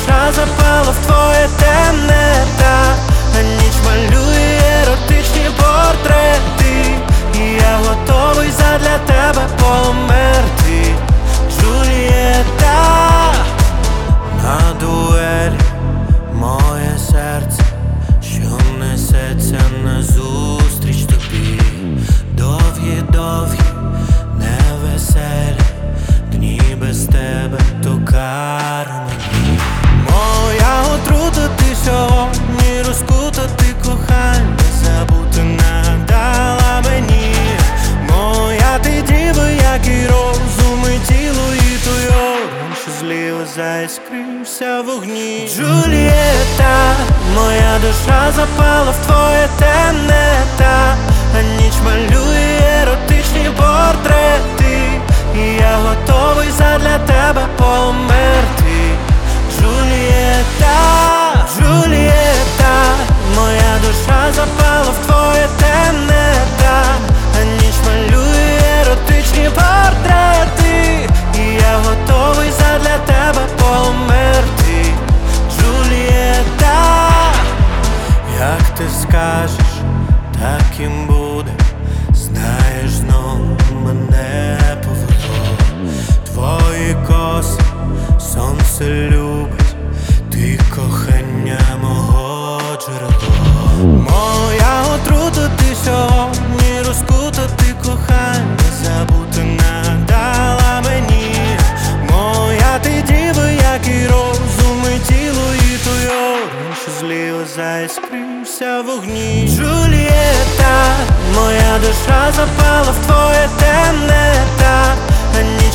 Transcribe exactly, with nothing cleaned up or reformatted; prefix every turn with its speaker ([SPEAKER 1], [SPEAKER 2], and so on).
[SPEAKER 1] душа запала в твоє темне, та а ніч малює еротичні портрети, і я готовий задля тебе померти. Джульєта, на дуелі моє серце, що несеться назустріч тобі. Довгі-довгі, невеселі дні без тебе, то кара мені. Моя отрута, ти сьогодні розкута, ти кохання забути надала мені. Моя ти діва, як і розум і тіло, і той огонь, що зліва заіскрився в вогні. Джульєта, моя душа запала в твоє темне, та а ніч малює еротичні портрети, і я готовий задля тебе померти. Джульєта, Джульєта, моя душа запала в твоє темне, та а ніч малює еротичні портрети, і я готовий задля тебе померти. Джульєта, як ти скажеш, так і буде. Знаєш, знову мене повело твої коси, сонце любить, ти кохання мого джерело. Моя отрута, ти сьогодні розкута, ти кохання забути надала мені. Моя ти діва, як і розум і тіло, і той огонь, що зліва заіскрився в вогні. Джульєта, моя душа запала в твоє темне, та а ні